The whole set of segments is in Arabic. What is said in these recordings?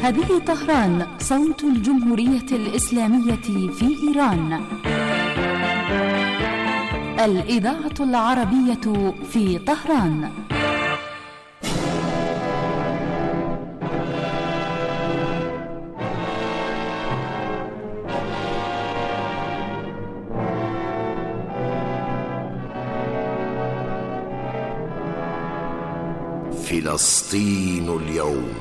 هذه طهران، صوت الجمهورية الإسلامية في إيران. الإذاعة العربية في طهران. فلسطين اليوم.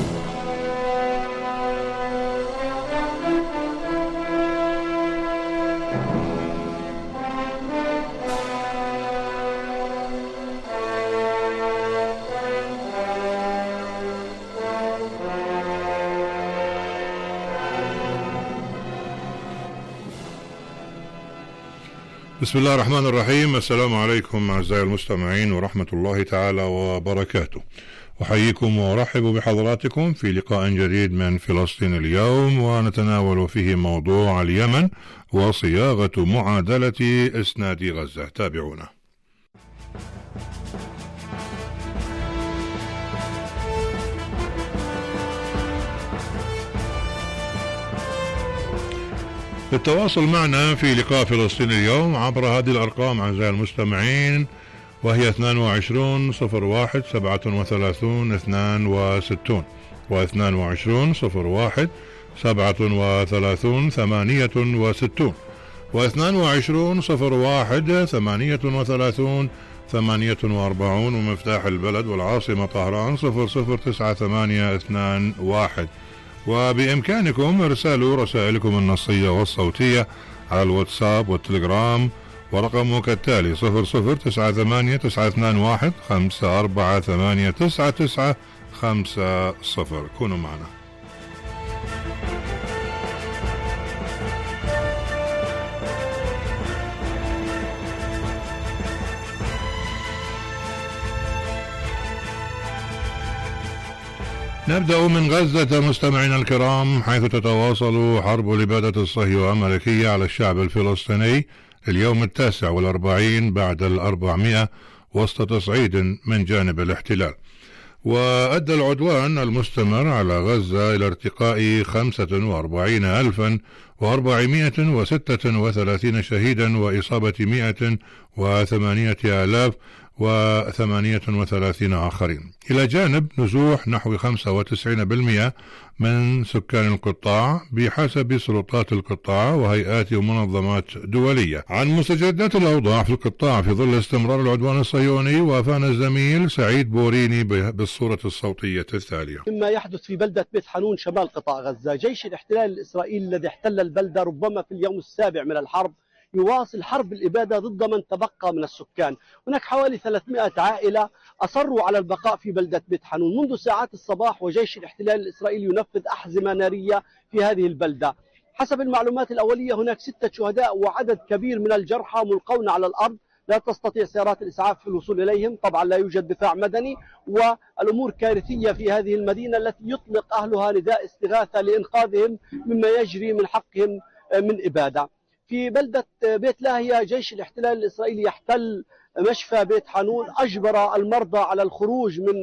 بسم الله الرحمن الرحيم. السلام عليكم أعزائي المستمعين ورحمة الله تعالى وبركاته. أحييكم وأرحب بحضراتكم في لقاء جديد من فلسطين اليوم، ونتناول فيه موضوع اليمن وصياغة معادلة إسناد غزة. تابعونا. للتواصل معنا في لقاء فلسطين اليوم عبر هذه الأرقام أعزائي المستمعين، وهي 22-01-37-62 و22-01-37-68 و22-01-38-48 ومفتاح البلد والعاصمة طهران 009821. وبإمكانكم إرسال رسائلكم النصية والصوتية على الواتساب والتليجرام، ورقمه كالتالي 0098-928-548-9950. كونوا معنا. نبدأ من غزة مستمعينا الكرام، حيث تتواصل حرب الإبادة الصهيونية الأمريكية على الشعب الفلسطيني اليوم 49 بعد 400 وسط تصعيد من جانب الاحتلال. وأدى العدوان المستمر على غزة إلى ارتقاء 45,436 شهيدا وإصابة 108,038 آخرين، إلى جانب نزوح نحو 95% من سكان القطاع بحسب سلطات القطاع وهيئات ومنظمات دولية. عن مستجدات الأوضاع في القطاع في ظل استمرار العدوان الصهيوني وافانا الزميل سعيد بوريني بالصورة الصوتية التالية. مما يحدث في بلدة بيت حانون شمال قطاع غزة، جيش الاحتلال الإسرائيلي الذي احتل البلدة ربما في اليوم السابع من الحرب يواصل حرب الإبادة ضد من تبقى من السكان. هناك حوالي 300 عائلة أصروا على البقاء في بلدة بيت حانون منذ ساعات الصباح، وجيش الاحتلال الإسرائيلي ينفذ أحزمة نارية في هذه البلدة. حسب المعلومات الأولية هناك 6 شهداء وعدد كبير من الجرحى ملقون على الأرض، لا تستطيع سيارات الإسعاف في الوصول إليهم، طبعا لا يوجد دفاع مدني، والأمور كارثية في هذه المدينة التي يطلق أهلها نداء استغاثة لإنقاذهم مما يجري من حقهم من إبادة. في بلدة بيت لاهيا جيش الاحتلال الإسرائيلي يحتل مشفى بيت حانون، أجبر المرضى على الخروج من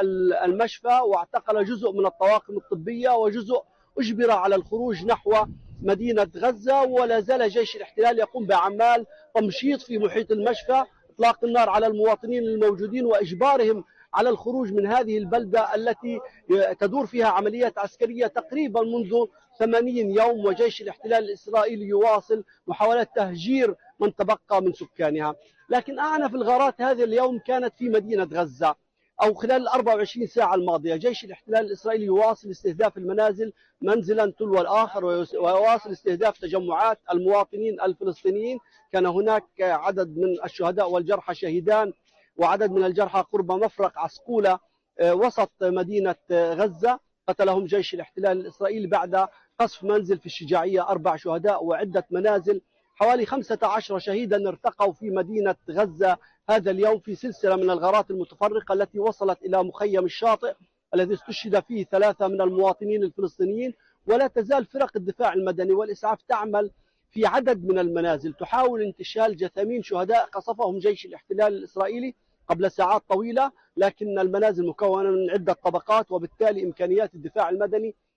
المشفى، واعتقل جزء من الطواقم الطبية وجزء أجبر على الخروج نحو مدينة غزة. ولا زال جيش الاحتلال يقوم بأعمال تمشيط في محيط المشفى، إطلاق النار على المواطنين الموجودين وإجبارهم على الخروج من هذه البلدة التي تدور فيها عمليات عسكرية تقريبا منذ 80 يوم، وجيش الاحتلال الإسرائيلي يواصل محاولات تهجير من تبقى من سكانها. لكن أعنف الغارات هذا اليوم كانت في مدينة غزة، أو خلال 24 ساعة الماضية جيش الاحتلال الإسرائيلي يواصل استهداف المنازل منزلا تلو الآخر، ويواصل استهداف تجمعات المواطنين الفلسطينيين. كان هناك عدد من الشهداء والجرحى شهيدان، وعدد من الجرحى قرب مفرق عسقولة وسط مدينة غزة، قتلهم جيش الاحتلال الإسرائيلي بعد قصف منزل في الشجاعية 4 شهداء وعدة منازل. حوالي 15 شهيدا ارتقوا في مدينة غزة هذا اليوم في سلسلة من الغارات المتفرقة التي وصلت إلى مخيم الشاطئ الذي استشهد فيه 3 من المواطنين الفلسطينيين. ولا تزال فرق الدفاع المدني والإسعاف تعمل في عدد من المنازل تحاول انتشال جثامين شهداء قصفهم جيش الاحتلال الإسرائيلي قبل ساعات طويلة، لكن المنازل مكونة من عدة طبقات، وبالتالي إمكانيات الدفاع المدني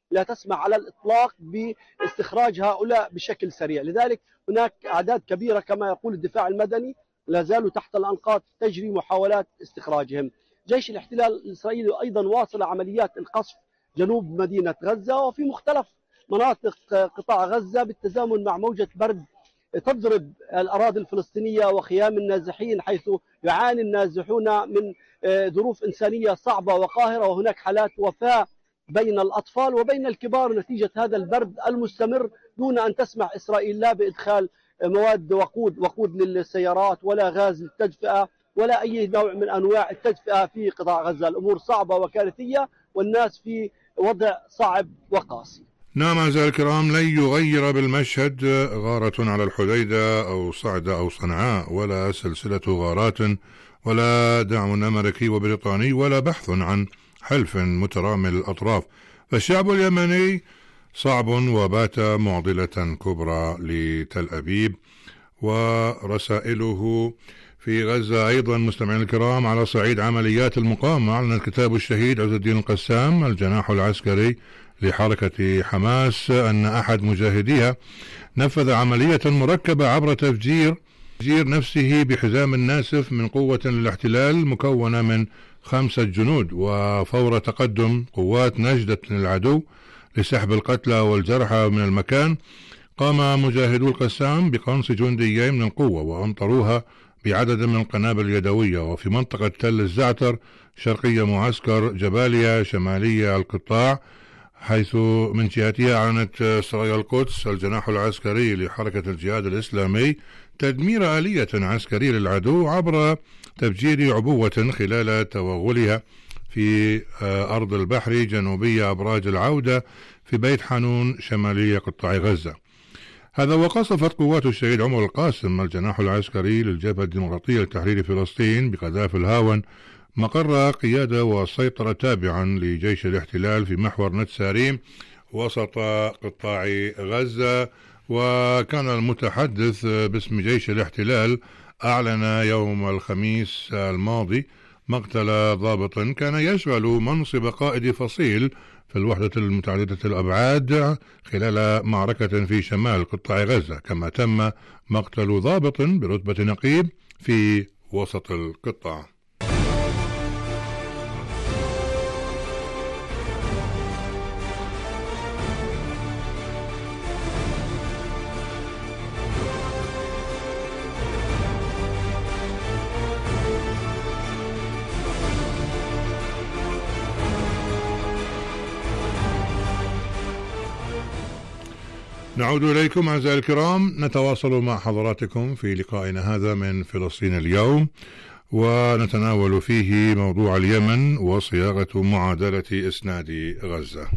لا تسمح على الإطلاق باستخراج هؤلاء بشكل سريع. لذلك هناك أعداد كبيرة كما يقول الدفاع المدني لا زالوا تحت الأنقاض تجري محاولات استخراجهم. جيش الاحتلال الإسرائيلي أيضا واصل عمليات القصف جنوب مدينة غزة وفي مختلف مناطق قطاع غزة بالتزامن مع موجة برد تضرب الأراضي الفلسطينية وخيام النازحين، حيث يعاني النازحون من ظروف إنسانية صعبة وقاهرة، وهناك حالات وفاة بين الأطفال وبين الكبار نتيجة هذا البرد المستمر، دون أن تسمح إسرائيل لا بإدخال مواد وقود للسيارات ولا غاز للتدفئة ولا أي نوع من أنواع التدفئة في قطاع غزة. الأمور صعبة وكارثية والناس في وضع صعب وقاسي. نعم أعزائي الكرام، لن يغير بالمشهد غارة على الحديدة أو صعدة أو صنعاء، ولا سلسلة غارات، ولا دعم أمريكي وبريطاني، ولا بحث عن حلف مترامي الأطراف. فالشعب اليمني صعب وبات معضلة كبرى لتل أبيب. ورسائله في غزة أيضا مستمعين الكرام على صعيد عمليات المقاومة. أعلن الكتاب الشهيد عز الدين القسام الجناح العسكري لحركة حماس أن أحد مجاهديها نفذ عملية مركبة عبر تفجير نفسه بحزام ناسف من قوة الاحتلال مكونة من 5 جنود. وفور تقدم قوات نجدة العدو لسحب القتلى والجرحى من المكان، قام مجاهدو القسام بقنص جنديين من القوة وأمطروها بعدد من القنابل اليدوية، وفي منطقة تل الزعتر شرقية معسكر جباليا شمالية القطاع، حيث من جهتها أعلنت سرايا القدس الجناح العسكري لحركة الجهاد الإسلامي تدمير آلية عسكرية للعدو عبر تفجير عبوة خلال توغلها في أرض البحر جنوبية أبراج العودة في بيت حانون شمالية قطاع غزة. هذا وقصفت قوات الشهيد عمر القاسم الجناح العسكري للجبهة الديمقراطية لتحرير فلسطين بقذائف الهاون مقر قيادة وسيطرة تابعا لجيش الاحتلال في محور نتساريم وسط قطاع غزة. وكان المتحدث باسم جيش الاحتلال أعلن يوم الخميس الماضي مقتل ضابط كان يشغل منصب قائد فصيل في الوحدة المتعددة الأبعاد خلال معركة في شمال قطاع غزة، كما تم مقتل ضابط برتبة نقيب في وسط القطاع. نعود إليكم أعزائي الكرام، نتواصل مع حضراتكم في لقائنا هذا من فلسطين اليوم، ونتناول فيه موضوع اليمن وصياغة معادلة إسناد غزة.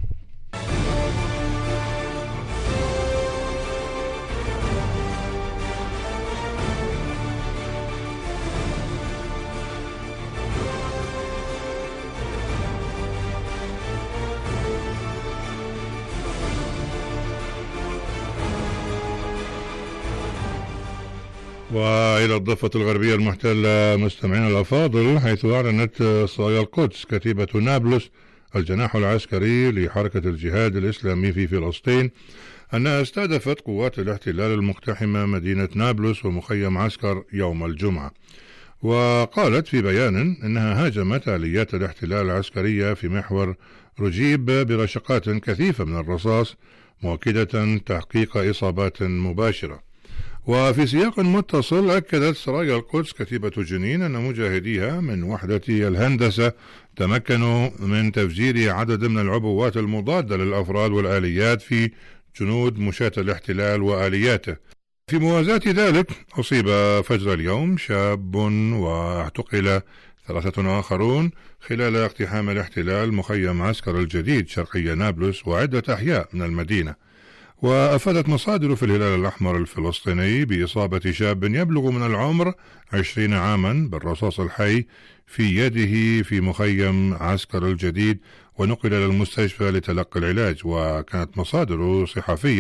وإلى الضفة الغربية المحتلة مستمعين الأفاضل، حيث أعلنت سرايا القدس كتيبة نابلس الجناح العسكري لحركة الجهاد الإسلامي في فلسطين أنها استهدفت قوات الاحتلال المقتحمة مدينة نابلس ومخيم عسكر يوم الجمعة. وقالت في بيان أنها هاجمت آليات الاحتلال العسكرية في محور رجيب برشقات كثيفة من الرصاص، مؤكدة تحقيق إصابات مباشرة. وفي سياق متصل أكدت سرايا القدس كتيبة جنين أن مجاهديها من وحدة الهندسة تمكنوا من تفجير عدد من العبوات المضادة للأفراد والآليات في جنود مشاة الاحتلال وآلياته. في موازاة ذلك أصيب فجر اليوم شاب واعتقل 3 آخرون خلال اقتحام الاحتلال مخيم عسكر الجديد شرقي نابلس وعدة أحياء من المدينة. وأفادت مصادر في الهلال الأحمر الفلسطيني بإصابة شاب يبلغ من العمر 20 عاما بالرصاص الحي في يده في مخيم عسكر الجديد، ونقل إلى المستشفى لتلقي العلاج. وكانت مصادر صحفية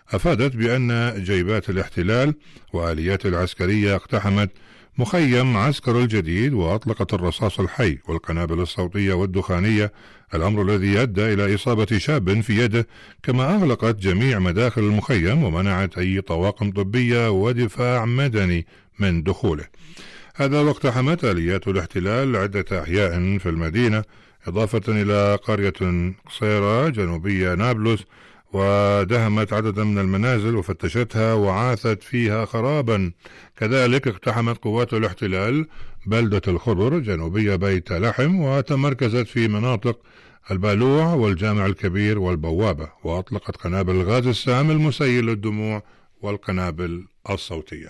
أفادت بأن جيبات الاحتلال وآليات العسكرية اقتحمت مخيم عسكر الجديد وأطلقت الرصاص الحي والقنابل الصوتية والدخانية، الأمر الذي أدى إلى إصابة شاب في يده، كما أغلقت جميع مداخل المخيم ومنعت أي طواقم طبية ودفاع مدني من دخوله. هذا واقتحمت آليات الاحتلال عدة أحياء في المدينة، إضافة إلى قرية قصيرة جنوبية نابلس، ودهمت عددا من المنازل وفتشتها وعاثت فيها خرابا. كذلك اقتحمت قوات الاحتلال بلدة الخضر جنوبية بيت لحم، وتمركزت في مناطق البالوع والجامع الكبير والبوابة، وأطلقت قنابل الغاز السام المسيل للدموع والقنابل الصوتية.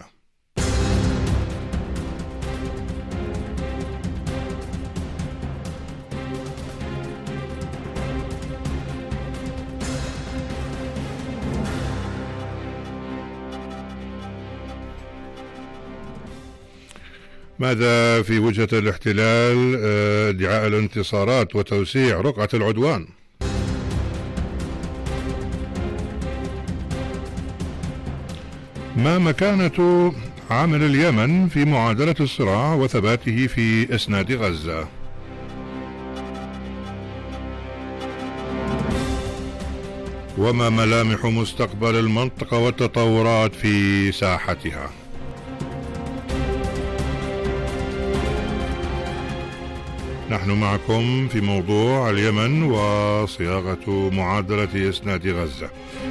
ماذا في وجهة الاحتلال ادعاء الانتصارات وتوسيع رقعة العدوان؟ ما مكانة عامل اليمن في معادلة الصراع وثباته في إسناد غزة؟ وما ملامح مستقبل المنطقة والتطورات في ساحتها؟ نحن معكم في موضوع اليمن وصياغة معادلة إسناد غزة.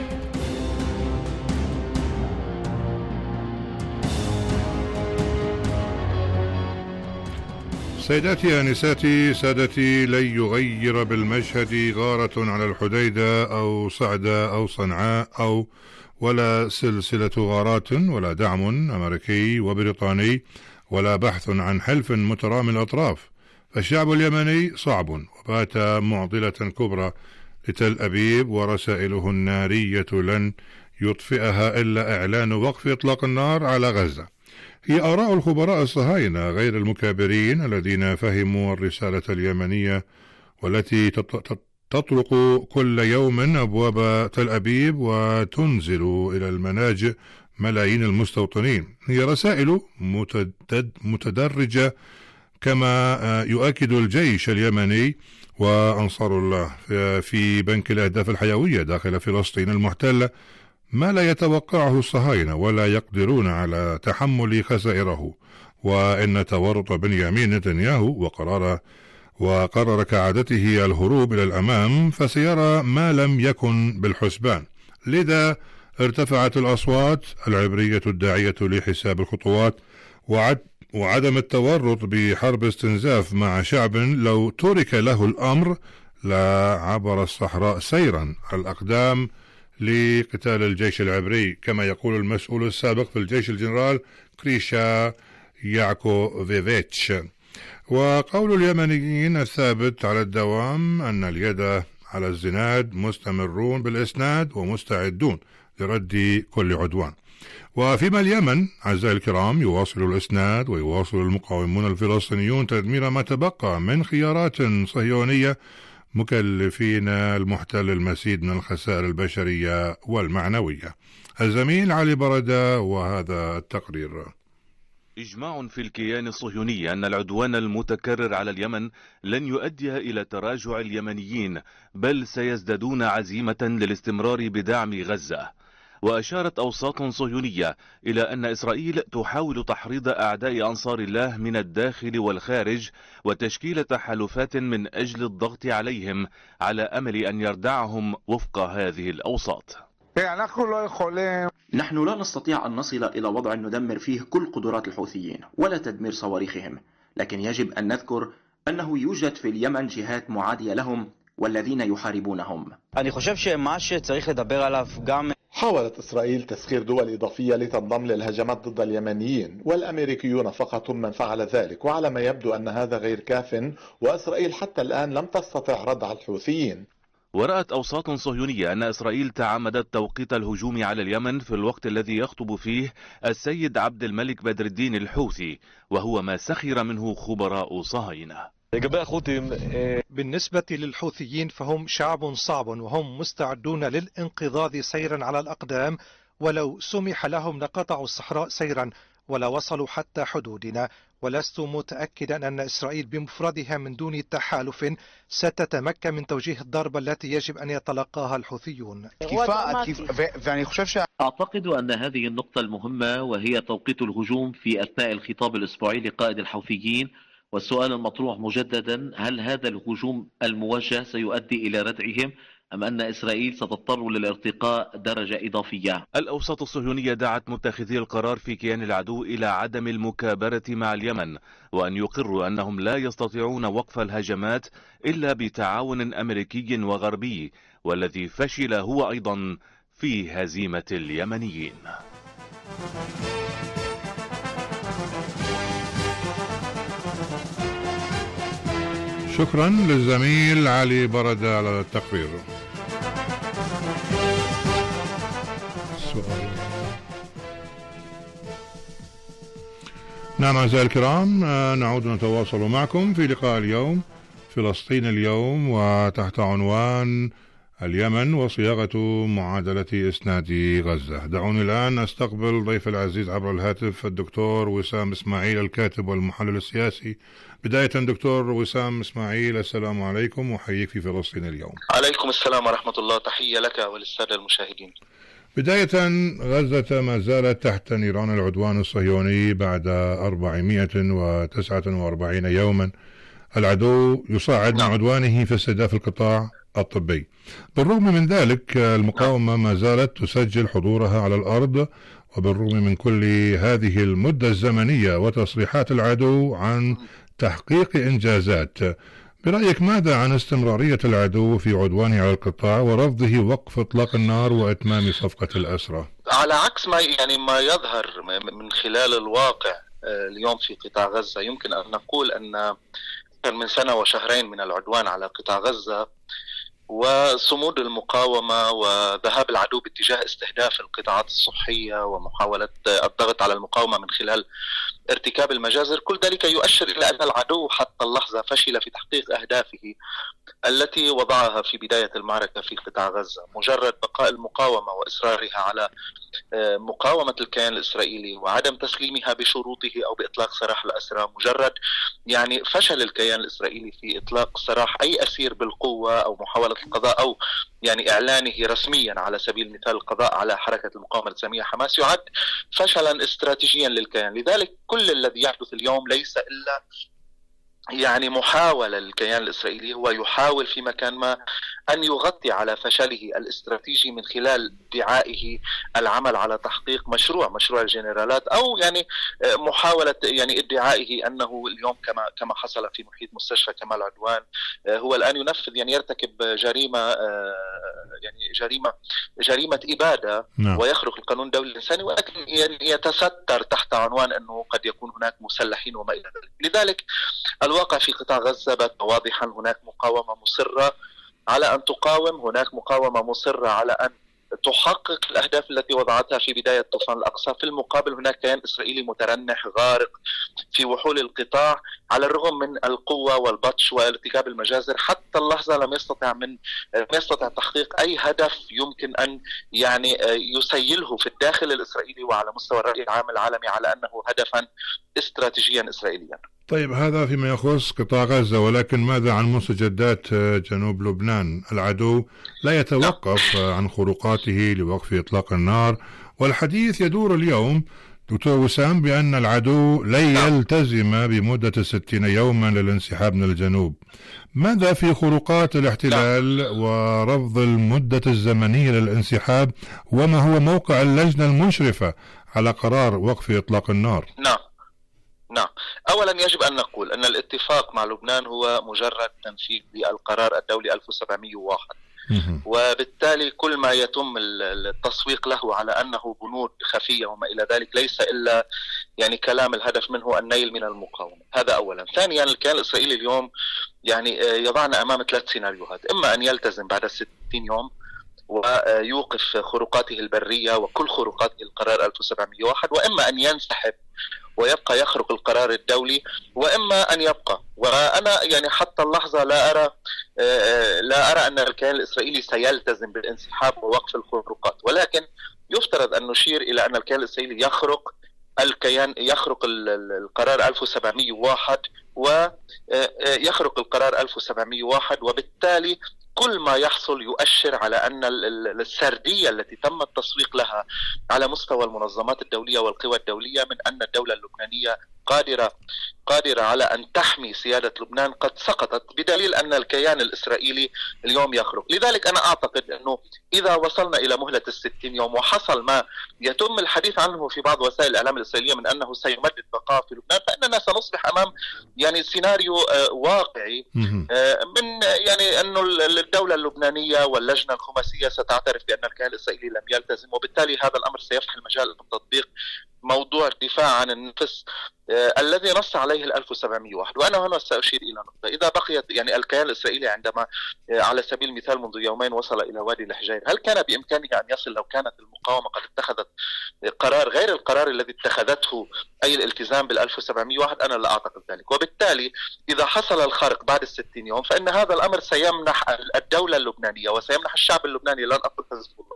سيداتي آنساتي سادتي، لن يغير بالمشهد غارة على الحديدة أو صعدة أو صنعاء ولا سلسلة غارات ولا دعم أمريكي وبريطاني ولا بحث عن حلف مترامي الأطراف. فالشعب اليمني صعب وبات معضلة كبرى لتل أبيب، ورسائله النارية لن يطفئها إلا إعلان وقف إطلاق النار على غزة. هي آراء الخبراء الصهاينة غير المكابرين الذين فهموا الرسالة اليمنية والتي تطرق كل يوم أبواب تل أبيب وتنزل إلى المناجئ ملايين المستوطنين. هي رسائل متدرجة كما يؤكد الجيش اليمني وأنصار الله في بنك الأهداف الحيوية داخل فلسطين المحتلة ما لا يتوقعه الصهاينة ولا يقدرون على تحمل خسائره. وإن تورط بنيامين نتنياهو وقرر كعادته الهروب إلى الأمام فسيرى ما لم يكن بالحسبان. لذا ارتفعت الأصوات العبرية الداعية لحساب الخطوات وعدم التورط بحرب استنزاف مع شعب لو ترك له الأمر لا عبر الصحراء سيرا الأقدام لقتال الجيش العبري، كما يقول المسؤول السابق في الجيش الجنرال كريشا يعكوفيفيتش. وقول اليمنيين الثابت على الدوام أن اليد على الزناد، مستمرون بالإسناد ومستعدون لرد كل عدوان. وفيما اليمن أعزائي الكرام يواصل الإسناد ويواصل المقاومون الفلسطينيون تدمير ما تبقى من خيارات صهيونية، مكلفين المحتل المزيد من الخسائر البشرية والمعنوية. الزميل علي بردة وهذا التقرير. إجماع في الكيان الصهيوني أن العدوان المتكرر على اليمن لن يؤدي إلى تراجع اليمنيين، بل سيزدادون عزيمة للاستمرار بدعم غزة. وأشارت أوساط صهيونية إلى أن إسرائيل تحاول تحريض أعداء أنصار الله من الداخل والخارج وتشكيل تحالفات من أجل الضغط عليهم على أمل أن يردعهم وفق هذه الأوساط. نحن لا نستطيع أن نصل إلى وضع ندمر فيه كل قدرات الحوثيين ولا تدمير صواريخهم، لكن يجب أن نذكر أنه يوجد في اليمن جهات معادية لهم والذين يحاربونهم. حاولت إسرائيل تسخير دول إضافية لتنضم للهجمات ضد اليمنيين، والأمريكيون فقط هم من فعل ذلك، وعلى ما يبدو أن هذا غير كاف، وإسرائيل حتى الآن لم تستطع ردع الحوثيين. ورأت أوساط صهيونية أن إسرائيل تعمدت توقيت الهجوم على اليمن في الوقت الذي يخطب فيه السيد عبد الملك بدر الدين الحوثي، وهو ما سخر منه خبراء صهاينة. بالنسبة للحوثيين فهم شعب صعب وهم مستعدون للانقضاض سيرا على الأقدام، ولو سمح لهم لقطعوا الصحراء سيرا ولا وصلوا حتى حدودنا. ولست متأكدا أن إسرائيل بمفردها من دون تحالف ستتمكن من توجيه الضربة التي يجب أن يتلقاها الحوثيون. أعتقد أن هذه النقطة المهمة وهي توقيت الهجوم في أثناء الخطاب الأسبوعي لقائد الحوثيين، والسؤال المطروح مجددا: هل هذا الهجوم الموجه سيؤدي إلى ردعهم أم أن إسرائيل ستضطر للارتقاء درجة إضافية؟ الأوساط الصهيونية دعت متخذي القرار في كيان العدو إلى عدم المكابرة مع اليمن، وأن يقروا أنهم لا يستطيعون وقف الهجمات إلا بتعاون أمريكي وغربي، والذي فشل هو أيضا في هزيمة اليمنيين. شكرا للزميل علي بردة على التقرير. نعم أعزائي الكرام، نعود نتواصل معكم في لقاء اليوم فلسطين اليوم، وتحت عنوان اليمن وصياغة معادلة إسناد غزة. دعوني الآن أستقبل ضيف العزيز عبر الهاتف الدكتور وسام إسماعيل، الكاتب والمحلل السياسي. بداية دكتور وسام إسماعيل، السلام عليكم وحييك في فلسطين اليوم. عليكم السلام ورحمة الله، تحية لك وللسادة المشاهدين. بداية، غزة ما زالت تحت نيران العدوان الصهيوني بعد 449 يوما. العدو يصعد من عدوانه في استهداف القطاع الطبي. بالرغم من ذلك المقاومة ما زالت تسجل حضورها على الأرض، وبالرغم من كل هذه المدة الزمنية وتصريحات العدو عن تحقيق إنجازات. برأيك ماذا عن استمرارية العدو في عدوانه على القطاع ورفضه وقف إطلاق النار وإتمام صفقة الأسرى؟ على عكس ما يظهر من خلال الواقع اليوم في قطاع غزة، يمكن أن نقول أن أكثر من سنة وشهرين من العدوان على قطاع غزة وصمود المقاومة وذهاب العدو باتجاه استهداف القطاعات الصحية ومحاولة الضغط على المقاومة من خلال ارتكاب المجازر، كل ذلك يؤشر إلى أن العدو حتى اللحظة فشل في تحقيق أهدافه التي وضعها في بداية المعركة في قطاع غزة. مجرد بقاء المقاومة وإصرارها على مقاومة الكيان الإسرائيلي وعدم تسليمها بشروطه أو بإطلاق سراح الأسرى، مجرد فشل الكيان الإسرائيلي في إطلاق سراح أي أسير بالقوة أو محاولة القضاء أو إعلانه رسميا على سبيل المثال القضاء على حركة المقاومة الإسلامية حماس، يعد فشلا استراتيجيا للكيان. لذلك كل الذي يحدث اليوم ليس إلا محاولة للكيان الإسرائيلي، هو يحاول في مكان ما أن يغطي على فشله الاستراتيجي من خلال ادعائه العمل على تحقيق مشروع الجنرالات، أو محاولة ادعائه أنه اليوم كما حصل في محيط مستشفى كمال عدوان هو الآن ينفذ يرتكب جريمة إبادة ويخرق القانون الدولي الإنساني، ولكن يتستر تحت عنوان أنه قد يكون هناك مسلحين وما إلى ذلك. لذلك الواقع في قطاع غزة بات واضحا، هناك مقاومة مصرة على أن تقاوم، هناك مقاومة مصرة على أن تحقق الأهداف التي وضعتها في بداية طوفان الأقصى. في المقابل هناك كيان إسرائيلي مترنح غارق في وحول القطاع، على الرغم من القوة والبطش وارتكاب المجازر حتى اللحظة لم يستطع تحقيق أي هدف يمكن أن يسيله في الداخل الإسرائيلي وعلى مستوى الرأي العام العالمي على أنه هدفا استراتيجيا إسرائيليا. طيب، هذا فيما يخص قطاع غزة، ولكن ماذا عن مستجدات جنوب لبنان؟ العدو لا يتوقف عن خروقاته لوقف إطلاق النار، والحديث يدور اليوم دكتور وسام بأن العدو لن يلتزم بمدة 60 يوما للانسحاب من الجنوب. ماذا في خروقات الاحتلال ورفض المدة الزمنية للانسحاب، وما هو موقع اللجنة المشرفة على قرار وقف إطلاق النار؟ نعم، أولا يجب أن نقول أن الاتفاق مع لبنان هو مجرد تنفيذ للقرار الدولي 1701، وبالتالي كل ما يتم التسويق له على أنه بنود خفية وما إلى ذلك ليس إلا كلام الهدف منه النيل من المقاومة. هذا أولا. ثانيا، الكيان الإسرائيلي اليوم يضعنا أمام 3 سيناريوهات: إما أن يلتزم بعد 60 يوم، ويوقف خروقاته البرية وكل خروقاته القرار 1701، وإما أن ينسحب ويبقى يخرق القرار الدولي، وإما أن يبقى. وأنا يعني حتى اللحظة لا أرى أن الكيان الإسرائيلي سيلتزم بالانسحاب ووقف الخروقات، ولكن يفترض أن نشير إلى أن الكيان الإسرائيلي يخرق القرار 1701 ويخرق القرار 1701، وبالتالي كل ما يحصل يؤشر على أن السردية التي تم التسويق لها على مستوى المنظمات الدولية والقوى الدولية من أن الدولة اللبنانية قادرة على أن تحمي سيادة لبنان قد سقطت، بدليل أن الكيان الإسرائيلي اليوم يخرق. لذلك أنا أعتقد أنه إذا وصلنا إلى مهلة 60 يوم وحصل ما يتم الحديث عنه في بعض وسائل الإعلام الإسرائيلية من أنه سيمدد بقاء في لبنان، فإننا سنصبح أمام يعني سيناريو واقعي من يعني أنه الدولة اللبنانية واللجنة الخماسية ستعترف بأن الكيان الإسرائيلي لم يلتزم، وبالتالي هذا الأمر سيفتح المجال لتطبيق موضوع الدفاع عن النفس الذي نص عليه 1701. وأنا هنا سأشير إلى نقطة: إذا بقيت يعني الكيان الإسرائيلي عندما على سبيل المثال منذ يومين وصل إلى وادي الحجير، هل كان بإمكانه أن يصل لو كانت المقاومة قد اتخذت قرار غير القرار الذي اتخذته أي الالتزام بال1701؟ أنا لا أعتقد ذلك. وبالتالي إذا حصل الخرق بعد 60 يوم فإن هذا الأمر سيمنح الدولة اللبنانية وسيمنح الشعب اللبناني، لن أقول حزب الله،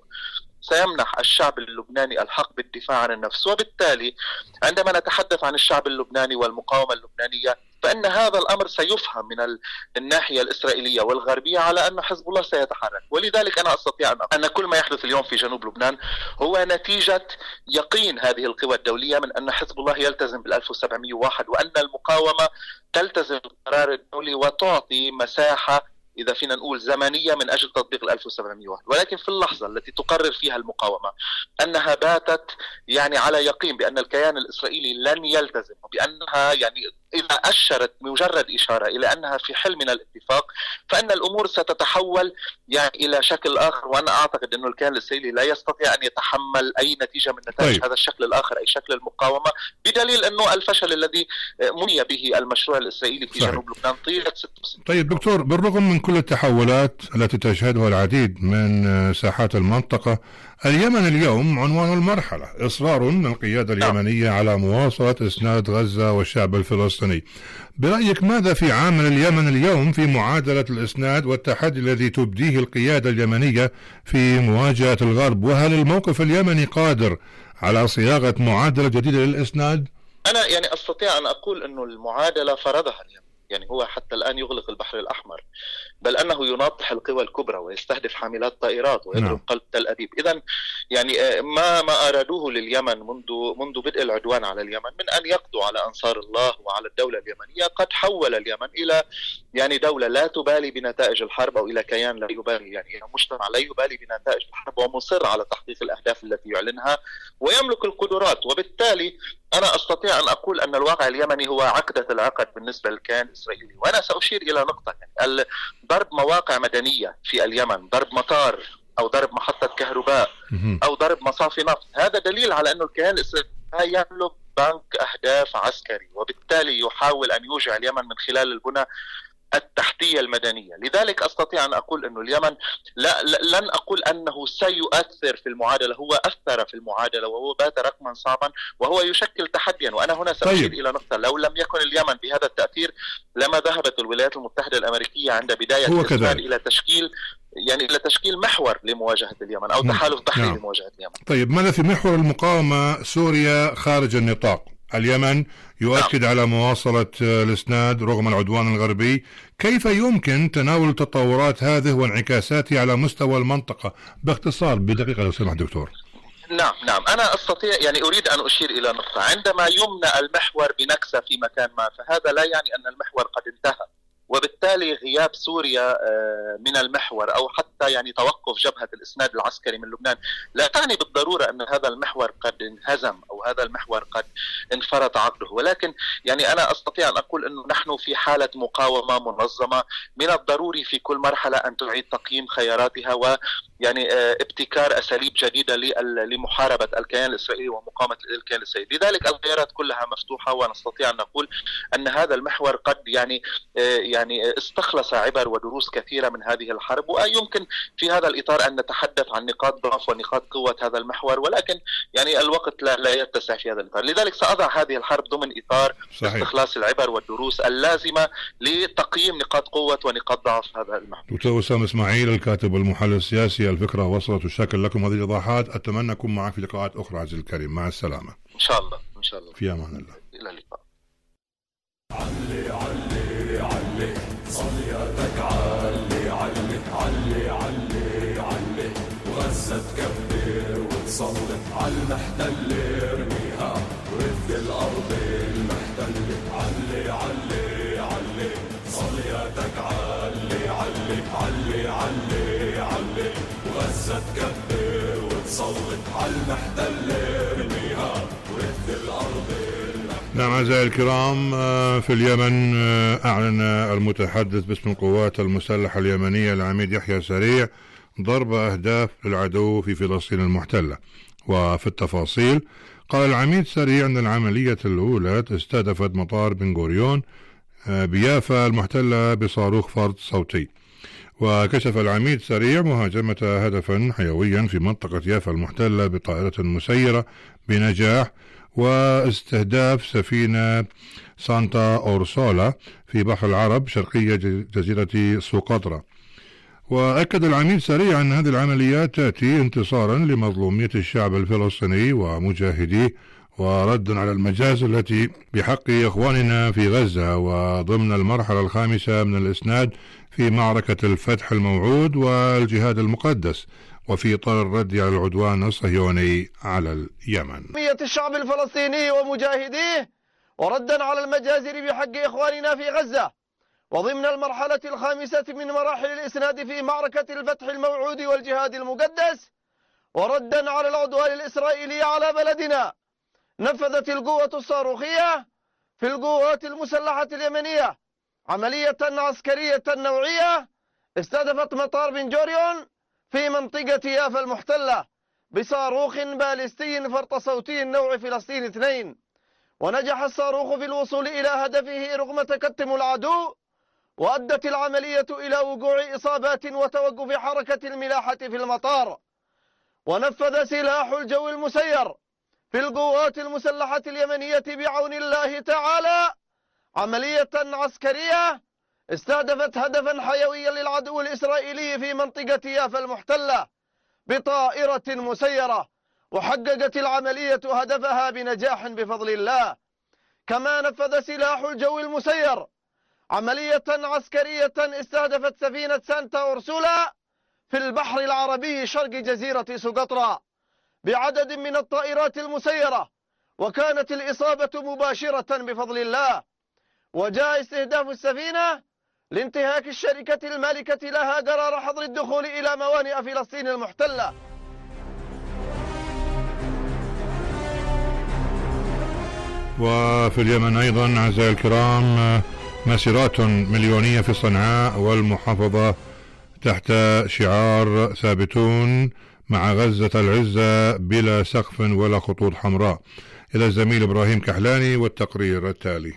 سيمنح الشعب اللبناني الحق بالدفاع عن النفس. وبالتالي عندما نتحدث عن الشعب اللبناني والمقاومة اللبنانية فإن هذا الأمر سيفهم من الناحية الإسرائيلية والغربية على أن حزب الله سيتحرك. ولذلك أنا أستطيع أن كل ما يحدث اليوم في جنوب لبنان هو نتيجة يقين هذه القوى الدولية من أن حزب الله يلتزم بال1701 وأن المقاومة تلتزم بالقرار الدولي وتعطي مساحة إذا فينا نقول زمنية من أجل تطبيق 1701. ولكن في اللحظة التي تقرر فيها المقاومة أنها باتت يعني على يقين بأن الكيان الإسرائيلي لن يلتزم، وبأنها يعني إذا أشرت مجرد إشارة إلى أنها في حل من الاتفاق، فإن الأمور ستتحول يعني إلى شكل آخر. وأنا أعتقد أن الكيان الإسرائيلي لا يستطيع أن يتحمل أي نتيجة من نتائج هذا الشكل الآخر، أي شكل المقاومة، بدليل أنه الفشل الذي مني به المشروع الإسرائيلي في جنوب لبنان طيلة 6 سنين. طيب دكتور، بالرغم من كل التحولات التي تشهدها العديد من ساحات المنطقة، اليمن اليوم عنوان المرحلة إصرار القيادة اليمنية على مواصلة إسناد غزة والشعب الفلسطيني. برأيك ماذا في عامل اليمن اليوم في معادلة الإسناد والتحدي الذي تبديه القيادة اليمنية في مواجهة الغرب؟ وهل الموقف اليمني قادر على صياغة معادلة جديدة للإسناد؟ أنا يعني أستطيع أن أقول أنه المعادلة فرضها اليمن، يعني هو حتى الآن يغلق البحر الأحمر، بل أنه يناطح القوى الكبرى ويستهدف حاملات طائرات ويضرب قلب تل أبيب. إذن يعني ما أرادوه لليمن منذ بدء العدوان على اليمن من أن يقضوا على أنصار الله وعلى الدولة اليمنية قد حول اليمن إلى يعني دولة لا تبالي بنتائج الحرب، أو إلى كيان لا يبالي، يعني إلى مجتمع لا يبالي بنتائج الحرب ومصر على تحقيق الأهداف التي يعلنها ويملك القدرات. وبالتالي أنا أستطيع أن أقول أن الواقع اليمني هو عقدة العقد بالنسبة للكيان الإسرائيلي. وأنا سأشير إلى نقطة، يعني ضرب مواقع مدنية في اليمن، ضرب مطار أو ضرب محطة كهرباء أو ضرب مصافي نفط، هذا دليل على أن الكيان الإسرائيلي يملك بنك أهداف عسكري، وبالتالي يحاول أن يوجع اليمن من خلال البنى التحتية المدنية. لذلك أستطيع أن أقول أن اليمن لن أقول أنه سيؤثر في المعادلة، هو أثر في المعادلة وهو بات رقما صعبا وهو يشكل تحديا. وأنا هنا سأشير إلى نقطة: لو لم يكن اليمن بهذا التأثير لما ذهبت الولايات المتحدة الأمريكية عند بداية الإسلام إلى تشكيل محور لمواجهة اليمن أو تحالف بحري لمواجهة اليمن. طيب ماذا في محور المقاومة؟ سوريا خارج النطاق، اليمن يؤكد على مواصلة الإسناد رغم العدوان الغربي. كيف يمكن تناول التطورات هذه وانعكاساتها على مستوى المنطقة؟ باختصار بدقيقة لو سمحت دكتور. نعم أنا أستطيع يعني أريد أن أشير إلى نقطة: عندما يمنع المحور بنكسة في مكان ما فهذا لا يعني أن المحور قد انتهى، وبالتالي غياب سوريا من المحور أو حتى يعني توقف جبهة الإسناد العسكري من لبنان لا تعني بالضرورة أن هذا المحور قد انهزم أو هذا المحور قد انفرط عقده. ولكن يعني أنا أستطيع أن أقول أنه نحن في حالة مقاومة منظمة، من الضروري في كل مرحلة أن تعيد تقييم خياراتها ويعني ابتكار أساليب جديدة لمحاربة الكيان الإسرائيلي ومقاومة الكيان الإسرائيلي. لذلك الخيارات كلها مفتوحة، ونستطيع أن نقول أن هذا المحور قد يعني يعني استخلص عبر ودروس كثيرة من هذه الحرب، ويمكن في هذا الإطار أن نتحدث عن نقاط ضعف ونقاط قوة هذا المحور، ولكن يعني الوقت لا يتسع في هذا الإطار. لذلك سأضع هذه الحرب ضمن إطار استخلاص العبر والدروس اللازمة لتقييم نقاط قوة ونقاط ضعف هذا المحور. دكتور وسام إسماعيل الكاتب والمحلل السياسي، الفكرة وصلت وشكرا لكم هذه الإيضاحات. أتمنى أكون معك في لقاءات أخرى عزيزي الكريم. مع السلامة. إن شاء الله إن شاء الله. في أمان الله. إلى اللقاء. علي علي علي صلياتك علي علي علي علي علي وغزة تكبر وتصلي على المحتل ارميها ورد الأرض المحتلة. علي علي علي صلياتك علي علي علي علي علي وغزة تكبر وتصلي على المحتل ارميها ورد الأرض. نعم أعزائي الكرام، في اليمن أعلن المتحدث باسم القوات المسلحة اليمنية العميد يحيى سريع ضرب أهداف للعدو في فلسطين المحتلة. وفي التفاصيل قال العميد سريع أن العملية الأولى استهدفت مطار بن غوريون بيافا المحتلة بصاروخ فرد صوتي. وكشف العميد سريع مهاجمة هدفا حيويا في منطقة يافا المحتلة بطائرة مسيرة بنجاح، واستهداف سفينة سانتا أورسولا في بحر العرب شرقية جزيرة سقطرى. وأكد العميد سريع أن هذه العمليات تأتي انتصارا لمظلومية الشعب الفلسطيني ومجاهديه، وردا على المجازر التي بحق إخواننا في غزة، وضمن المرحلة الخامسة من الإسناد في معركة الفتح الموعود والجهاد المقدس، وفي إطار الرد على العدوان الصهيوني على اليمن. الشعب الفلسطيني ومجاهديه، وردا على المجازر بحق إخواننا في غزة، وضمن المرحلة الخامسة من مراحل الإسناد في معركة الفتح الموعود والجهاد المقدس، وردا على العدوان الإسرائيلي على بلدنا، نفذت القوة الصاروخية في القوات المسلحة اليمنية عملية عسكرية نوعية استهدفت مطار بن غوريون في منطقة يافا المحتلة بصاروخ باليستي فرط صوتي نوع فلسطين 2. ونجح الصاروخ في الوصول إلى هدفه رغم تكتم العدو، وأدت العملية إلى وقوع إصابات وتوقف حركة الملاحة في المطار. ونفذ سلاح الجو المسير في القوات المسلحة اليمنية بعون الله تعالى عملية عسكرية استهدفت هدفا حيويا للعدو الإسرائيلي في منطقة يافا المحتلة بطائرة مسيرة، وحققت العملية هدفها بنجاح بفضل الله. كما نفذ سلاح الجو المسير عملية عسكرية استهدفت سفينة سانتا أورسولا في البحر العربي شرق جزيرة سقطرى بعدد من الطائرات المسيرة، وكانت الإصابة مباشرة بفضل الله. وجاء استهداف السفينة لانتهاك الشركة المالكة لها قرار حظر الدخول إلى موانئ فلسطين المحتلة. وفي اليمن أيضا أعزائي الكرام مسيرات مليونية في صنعاء والمحافظة تحت شعار ثابتون مع غزة العزة بلا سقف ولا خطوط حمراء. إلى الزميل إبراهيم كحلاني والتقرير التالي.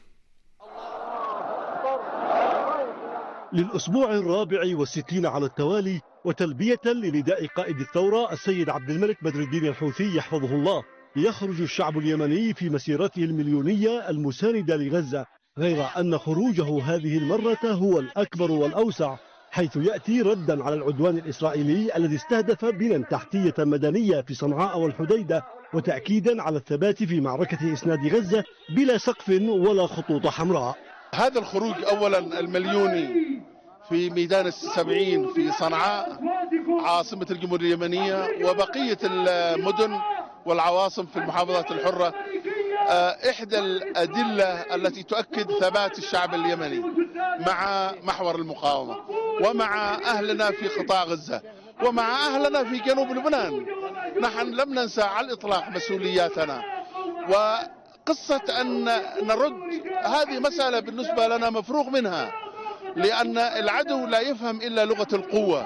للأسبوع 64 على التوالي، وتلبية لنداء قائد الثورة السيد عبد الملك بدر الدين الحوثي يحفظه الله، يخرج الشعب اليمني في مسيرته المليونية المساندة لغزة، غير أن خروجه هذه المرة هو الأكبر والأوسع، حيث يأتي ردا على العدوان الإسرائيلي الذي استهدف بنى تحتية مدنية في صنعاء والحديدة، وتأكيدا على الثبات في معركة إسناد غزة بلا سقف ولا خطوط حمراء. هذا الخروج أولا المليوني في ميدان السبعين في صنعاء عاصمة الجمهورية اليمنية وبقية المدن والعواصم في المحافظات الحرة، إحدى الأدلة التي تؤكد ثبات الشعب اليمني مع محور المقاومة ومع أهلنا في قطاع غزة ومع أهلنا في جنوب لبنان. نحن لم ننسى على الإطلاق مسؤولياتنا، وقصة أن نرد هذه مسألة بالنسبة لنا مفروغ منها، لأن العدو لا يفهم إلا لغة القوة.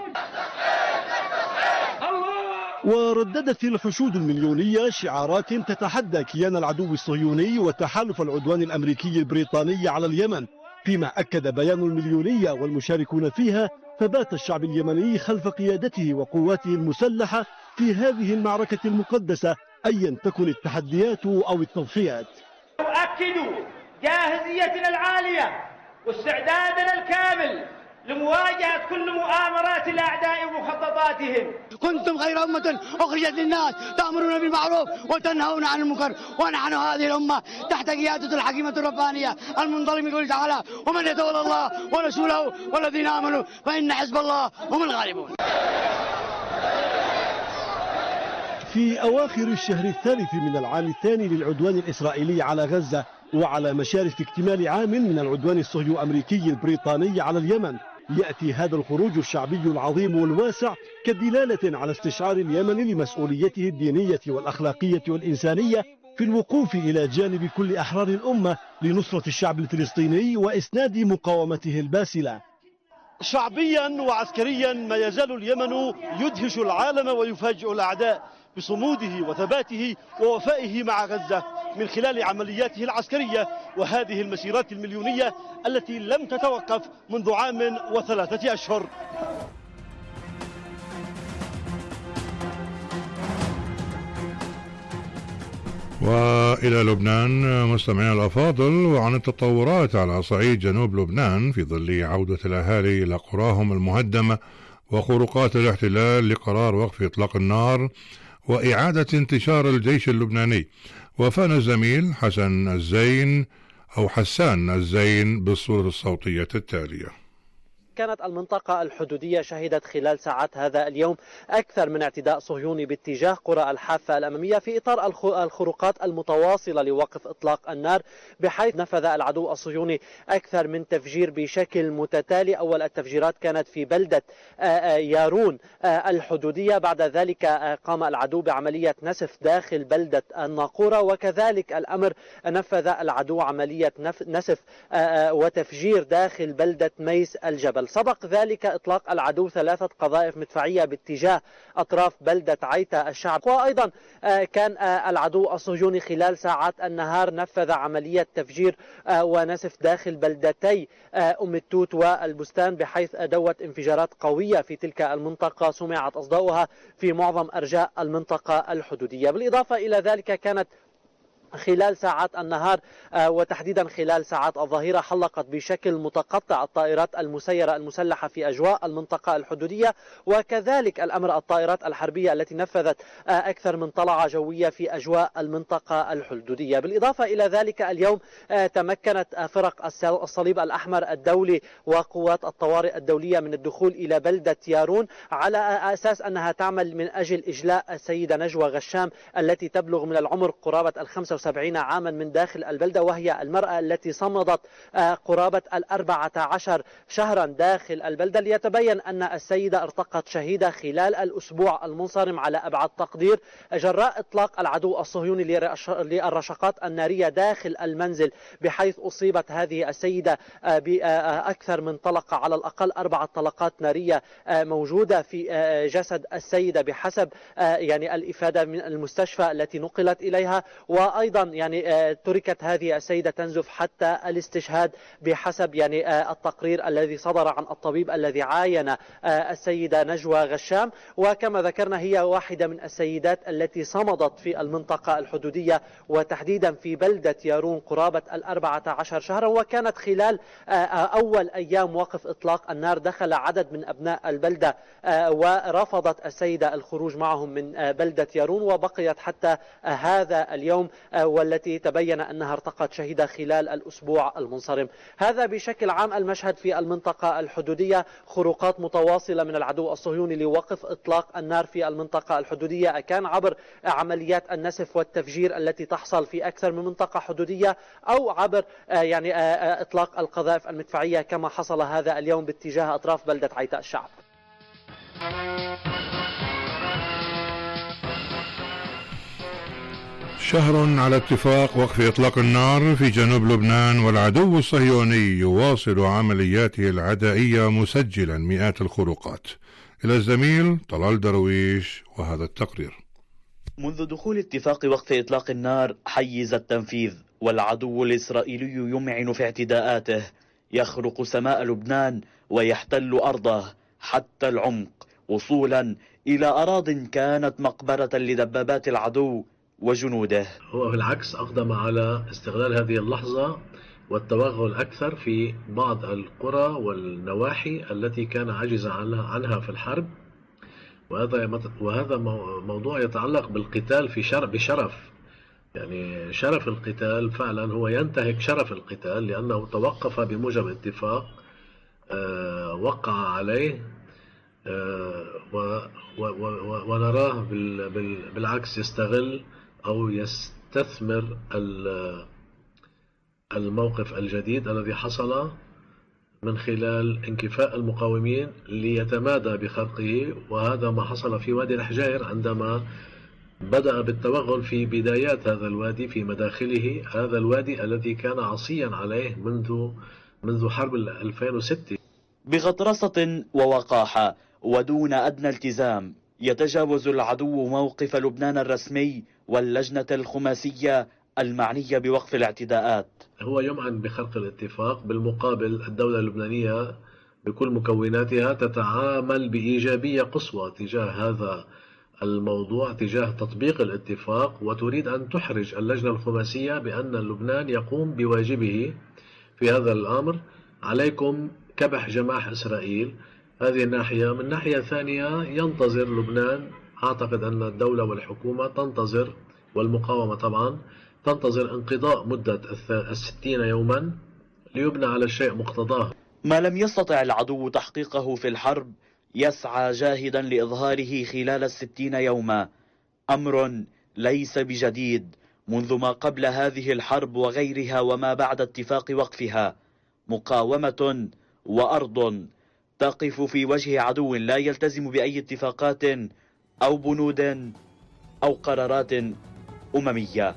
ورددت الحشود المليونية شعارات تتحدى كيان العدو الصهيوني وتحالف العدوان الأمريكي البريطاني على اليمن، فيما أكد بيان المليونية والمشاركون فيها ثبات الشعب اليمني خلف قيادته وقواته المسلحة في هذه المعركة المقدسة أيا تكن التحديات أو التضحيات. أؤكد جاهزيتنا العالية واستعدادنا الكامل لمواجهة كل مؤامرات الأعداء ومخططاتهم. كنتم خير أمة أخرجت للناس تأمرون بالمعروف وتنهون عن المنكر، ونحن هذه الأمة تحت قيادة الحكيمة الربانية المنظمة من قوله تعالى: ومن يتولى الله ورسوله والذين آمنوا فإن حزب الله هم الغالبون. في أواخر الشهر الثالث من العام الثاني للعدوان الإسرائيلي على غزة، وعلى مشارف اكتمال عام من العدوان الصهيوني الأمريكي البريطاني على اليمن، يأتي هذا الخروج الشعبي العظيم والواسع كدلالة على استشعار اليمن لمسؤوليته الدينية والأخلاقية والإنسانية في الوقوف إلى جانب كل أحرار الأمة لنصرة الشعب الفلسطيني وإسناد مقاومته الباسلة. شعبيا وعسكريا ما يزال اليمن يدهش العالم ويفاجئ الأعداء بصموده وثباته ووفائه مع غزة من خلال عملياته العسكرية وهذه المسيرات المليونية التي لم تتوقف منذ عام و3 أشهر. وإلى لبنان مستمعينا الأفاضل، وعن التطورات على صعيد جنوب لبنان في ظل عودة الأهالي إلى قراهم المهدمة وخروقات الاحتلال لقرار وقف إطلاق النار وإعادة انتشار الجيش اللبناني. وفانا الزميل حسان الزين بالصورة الصوتية التالية. كانت المنطقة الحدودية شهدت خلال ساعات هذا اليوم أكثر من اعتداء صهيوني باتجاه قرى الحافة الأمامية في إطار الخروقات المتواصلة لوقف إطلاق النار، بحيث نفذ العدو الصهيوني أكثر من تفجير بشكل متتالي. أول التفجيرات كانت في بلدة يارون الحدودية، بعد ذلك قام العدو بعملية نسف داخل بلدة الناقورة، وكذلك الأمر نفذ العدو عملية نسف وتفجير داخل بلدة ميس الجبل. سبق ذلك إطلاق العدو 3 قذائف مدفعية باتجاه أطراف بلدة عيتا الشعب. وأيضا كان العدو الصهيوني خلال ساعات النهار نفذ عملية تفجير ونسف داخل بلدتي أم التوت والبستان، بحيث أدوت انفجارات قوية في تلك المنطقة سمعت أصداؤها في معظم أرجاء المنطقة الحدودية. بالإضافة إلى ذلك كانت خلال ساعات النهار وتحديدا خلال ساعات الظهيرة حلقت بشكل متقطع الطائرات المسيرة المسلحة في أجواء المنطقة الحدودية، وكذلك الأمر الطائرات الحربية التي نفذت أكثر من طلعة جوية في أجواء المنطقة الحدودية. بالإضافة إلى ذلك اليوم تمكنت فرق الصليب الأحمر الدولي وقوات الطوارئ الدولية من الدخول إلى بلدة يارون على أساس أنها تعمل من أجل إجلاء السيدة نجوى غشام التي تبلغ من العمر قرابة 75 عاما من داخل البلدة، وهي المرأة التي صمدت قرابة 14 شهرا داخل البلدة، ليتبين أن السيدة ارتقت شهيدة خلال الأسبوع المنصرم على أبعد تقدير جراء إطلاق العدو الصهيوني للرشقات النارية داخل المنزل، بحيث أصيبت هذه السيدة بأكثر من طلقة، على الأقل 4 طلقات نارية موجودة في جسد السيدة بحسب الإفادة من المستشفى التي نقلت إليها. وأيضا تركت هذه السيدة تنزف حتى الاستشهاد بحسب التقرير الذي صدر عن الطبيب الذي عاين السيدة نجوى غشام. وكما ذكرنا هي واحدة من السيدات التي صمدت في المنطقة الحدودية وتحديدا في بلدة يارون قرابة 14 شهرا. وكانت خلال أول أيام وقف إطلاق النار دخل عدد من أبناء البلدة ورفضت السيدة الخروج معهم من بلدة يارون، وبقيت حتى هذا اليوم والتي تبين أنها ارتقت شهيدة خلال الأسبوع المنصرم. هذا بشكل عام المشهد في المنطقة الحدودية، خروقات متواصلة من العدو الصهيوني لوقف إطلاق النار في المنطقة الحدودية، كان عبر عمليات النسف والتفجير التي تحصل في أكثر من منطقة حدودية، أو عبر إطلاق القذائف المدفعية كما حصل هذا اليوم باتجاه أطراف بلدة عيتا الشعب. شهر على اتفاق وقف إطلاق النار في جنوب لبنان، والعدو الصهيوني يواصل عملياته العدائية مسجلا مئات الخروقات. إلى الزميل طلال درويش وهذا التقرير. منذ دخول اتفاق وقف إطلاق النار حيز التنفيذ، والعدو الإسرائيلي يمعن في اعتداءاته، يخرق سماء لبنان ويحتل أرضه حتى العمق، وصولا إلى أراضٍ كانت مقبرة لدبابات العدو وجنوده. هو بالعكس أقدم على استغلال هذه اللحظة والتوغل أكثر في بعض القرى والنواحي التي كان عجز عنها في الحرب، وهذا موضوع يتعلق بالقتال بشرف، يعني شرف القتال فعلا هو ينتهك شرف القتال، لأنه توقف بموجب اتفاق وقع عليه، ونراه بالعكس يستغل أو يستثمر الموقف الجديد الذي حصل من خلال انكفاء المقاومين ليتمادى بخرقه. وهذا ما حصل في وادي الحجير عندما بدأ بالتوغل في بدايات هذا الوادي، في مداخله، هذا الوادي الذي كان عصيا عليه منذ حرب 2006. بغطرسة ووقاحة ودون أدنى التزام يتجاوز العدو موقف لبنان الرسمي واللجنة الخماسية المعنية بوقف الاعتداءات. هو يمعن بخرق الاتفاق، بالمقابل الدولة اللبنانية بكل مكوناتها تتعامل بإيجابية قصوى تجاه هذا الموضوع، تجاه تطبيق الاتفاق، وتريد أن تحرج اللجنة الخماسية بأن لبنان يقوم بواجبه في هذا الأمر. عليكم كبح جماح إسرائيل. هذه الناحية. من ناحية ثانية ينتظر لبنان، أعتقد أن الدولة والحكومة تنتظر، والمقاومة طبعا تنتظر انقضاء مدة 60 يوما ليبنى على الشيء مقتضاه. ما لم يستطع العدو تحقيقه في الحرب يسعى جاهدا لإظهاره خلال 60 يوما، أمر ليس بجديد منذ ما قبل هذه الحرب وغيرها وما بعد اتفاق وقفها. مقاومة وأرض تقف في وجه عدو لا يلتزم بأي اتفاقات أو بنود أو قرارات أممية.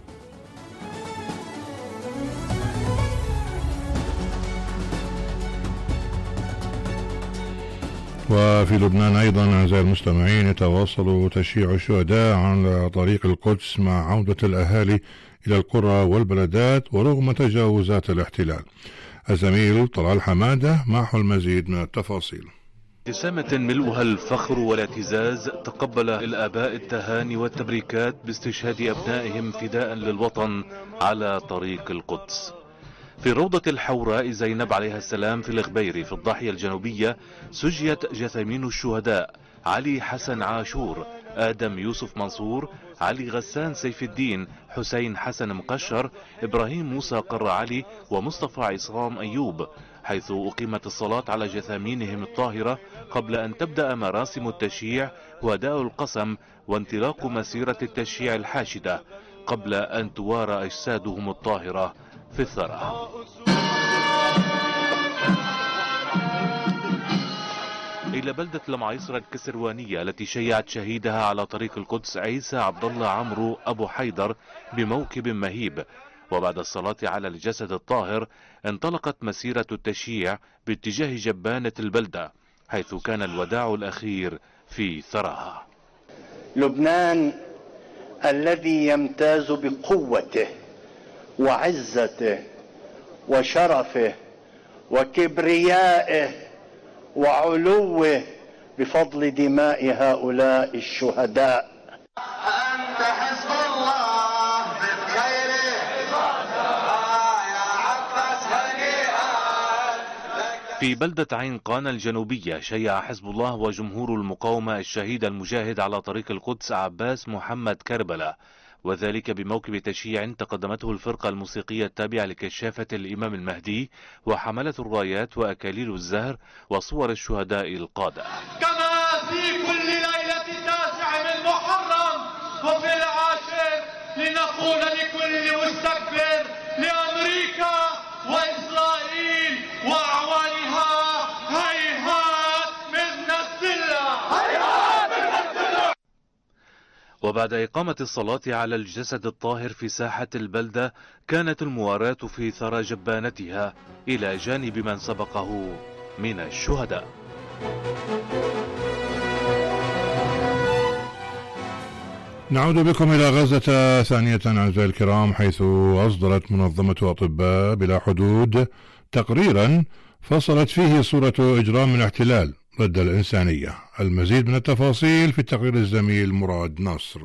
وفي لبنان أيضا أعزائي المستمعين يتواصل تشييع الشهداء على طريق القدس مع عودة الأهالي إلى القرى والبلدات ورغم تجاوزات الاحتلال. الزميل طلال حمادة معه المزيد من التفاصيل. ابتسامة ملؤها الفخر والاعتزاز تقبل الآباء التهاني والتبريكات باستشهاد أبنائهم فداء للوطن على طريق القدس. في روضة الحوراء زينب عليها السلام في الغبيري في الضاحية الجنوبية سجيت جثامين الشهداء علي حسن عاشور، آدم يوسف منصور، علي غسان سيف الدين، حسين حسن مقشر، إبراهيم موسى قر علي، ومصطفى عصام أيوب، حيث أقيمت الصلاة على جثامينهم الطاهرة قبل أن تبدأ مراسم التشييع وأداء القسم وانطلاق مسيرة التشييع الحاشدة قبل أن توارى أجسادهم الطاهرة في الثرى. إلى بلدة لمعيصر الكسروانية التي شيعت شهيدها على طريق القدس عيسى عبد الله عمرو أبو حيدر بموكب مهيب. وبعد الصلاة على الجسد الطاهر انطلقت مسيرة التشييع باتجاه جبانة البلدة حيث كان الوداع الأخير في ثراها. لبنان الذي يمتاز بقوته وعزته وشرفه وكبريائه وعلوه بفضل دماء هؤلاء الشهداء. أنت حزب الله بالخير يا عباس هنيئا. في بلدة عين قانا الجنوبية شيع حزب الله وجمهور المقاومة الشهيد المجاهد على طريق القدس عباس محمد كربلة، وذلك بموكب تشييع تقدمته الفرقة الموسيقية التابعة لكشافة الإمام المهدي وحملة الرايات وأكاليل الزهر وصور الشهداء القادة. كما في كل ليلة 9 من محرم وفي العاشر لنقول لكل مستكبر لأمريكا وإسرائيل وأعوانها هيهات من نفسنا، هيهات من نفسنا. وبعد إقامة الصلاة على الجسد الطاهر في ساحة البلدة كانت المواراة في ثرى جبانتها إلى جانب من سبقه من الشهداء. نعود بكم إلى غزة ثانية أعزائي الكرام، حيث أصدرت منظمة أطباء بلا حدود تقريرا فصلت فيه صورة إجرام الاحتلال ضد الإنسانية. المزيد من التفاصيل في تقرير الزميل مراد نصر.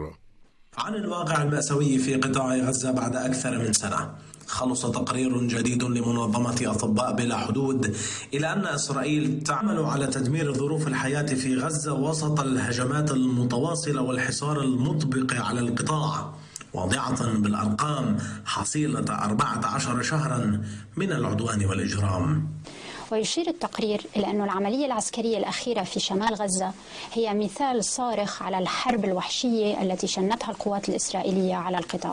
عن الواقع المأساوي في قطاع غزة بعد أكثر من سنة، خلص تقرير جديد لمنظمة أطباء بلا حدود إلى أن إسرائيل تعمل على تدمير ظروف الحياة في غزة وسط الهجمات المتواصلة والحصار المطبق على القطاع، واضعة بالأرقام حصيلة 14 شهرا من العدوان والإجرام. ويشير التقرير إلى أن العملية العسكرية الأخيرة في شمال غزة هي مثال صارخ على الحرب الوحشية التي شنتها القوات الإسرائيلية على القطاع.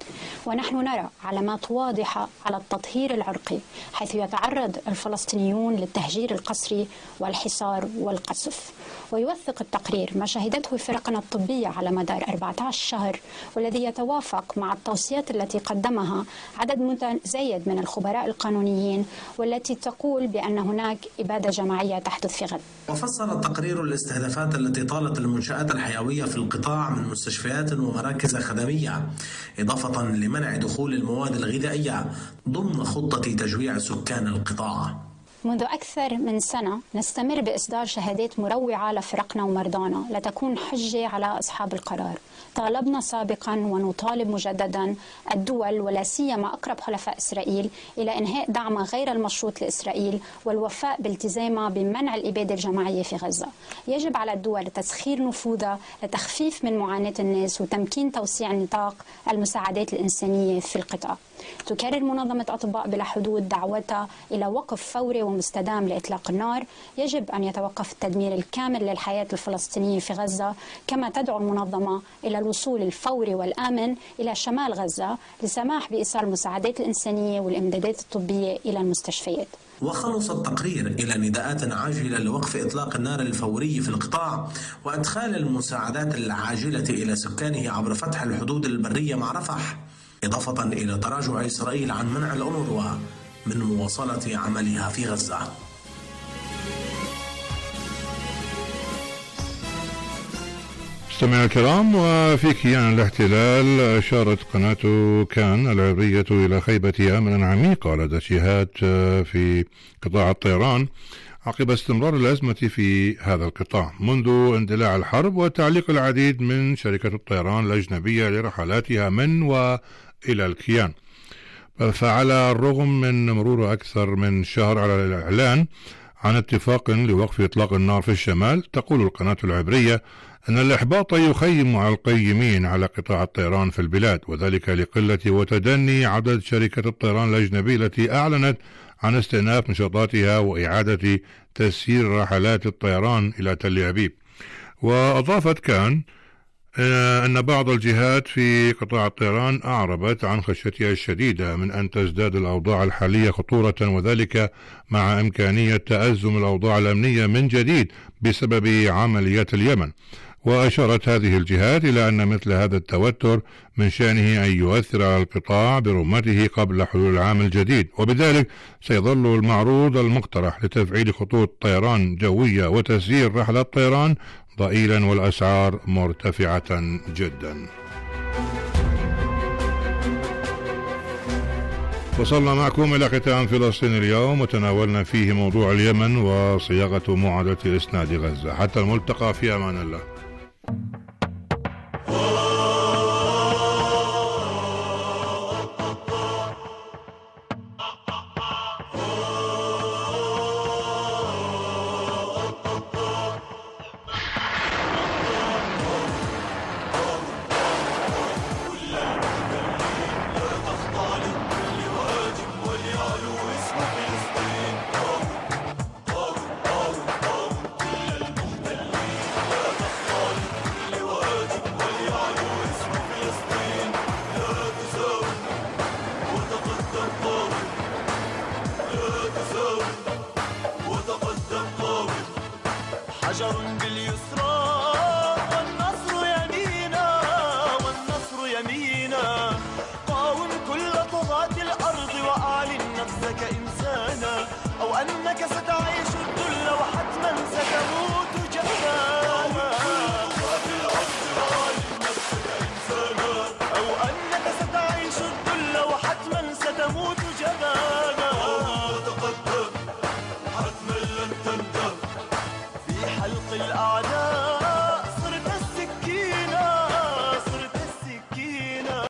ونحن نرى علامات واضحة على التطهير العرقي، حيث يتعرض الفلسطينيون للتهجير القسري والحصار والقصف. ويوثق التقرير ما شهدته فرقنا الطبية على مدار 14 شهر، والذي يتوافق مع التوصيات التي قدمها عدد متزايد من الخبراء القانونيين، والتي تقول بأن هناك إبادة جماعية تحدث في غزة. وفسر التقرير الاستهدافات التي طالت المنشآت الحيوية في القطاع من مستشفيات ومراكز خدمية، إضافة لمنع دخول المواد الغذائية ضمن خطة تجويع سكان القطاع. منذ أكثر من سنة نستمر بإصدار شهادات مروعة لفرقنا ومرضانا لتكون حجة على أصحاب القرار. طالبنا سابقا ونطالب مجددا الدول ولا سيما أقرب حلفاء إسرائيل إلى إنهاء دعمها غير المشروط لإسرائيل والوفاء بالتزامها بمنع الإبادة الجماعية في غزة. يجب على الدول تسخير نفوذها لتخفيف من معاناة الناس وتمكين توسيع نطاق المساعدات الإنسانية في القطاع. تكرر منظمة أطباء بلا حدود دعوتها إلى وقف فوري ومستدام لإطلاق النار. يجب أن يتوقف التدمير الكامل للحياة الفلسطينية في غزة، كما تدعو المنظمة إلى الوصول الفوري والآمن إلى شمال غزة لسماح بإيصال المساعدات الإنسانية والإمدادات الطبية إلى المستشفيات. وخلص التقرير إلى نداءات عاجلة لوقف إطلاق النار الفوري في القطاع وإدخال المساعدات العاجلة إلى سكانه عبر فتح الحدود البرية مع رفح، إضافة إلى تراجع إسرائيل عن منع الأونروا من مواصلة عملها في غزة. مستمعينا الكرام، وفي كيان الاحتلال أشارت قناة كان العبرية إلى خيبة أمن عميقة لدى جهات في قطاع الطيران عقب استمرار الأزمة في هذا القطاع منذ اندلاع الحرب وتعليق العديد من شركة الطيران الأجنبية لرحلاتها من وإلى الكيان. فعلى الرغم من مرور أكثر من شهر على الإعلان عن اتفاق لوقف إطلاق النار في الشمال، تقول القناة العبرية أن الإحباط يخيم على القيمين على قطاع الطيران في البلاد، وذلك لقلة وتدني عدد شركة الطيران الأجنبية التي أعلنت عن استئناف نشاطاتها وإعادة تسيير رحلات الطيران إلى تل أبيب. وأضافت كان أن بعض الجهات في قطاع الطيران أعربت عن خشيتها الشديدة من أن تزداد الأوضاع الحالية خطورة، وذلك مع إمكانية تأزم الأوضاع الأمنية من جديد بسبب عمليات اليمن. وأشارت هذه الجهات إلى أن مثل هذا التوتر من شأنه أن يؤثر على القطاع برمته قبل حلول العام الجديد، وبذلك سيظل المعروض المقترح لتفعيل خطوط طيران جوية وتسيير رحلات طيران ضئيلا والأسعار مرتفعة جدا. وصلنا معكم إلى ختام فلسطين اليوم، وتناولنا فيه موضوع اليمن وصياغة معاهدة إسناد غزة. حتى الملتقى، في أمان الله. حجر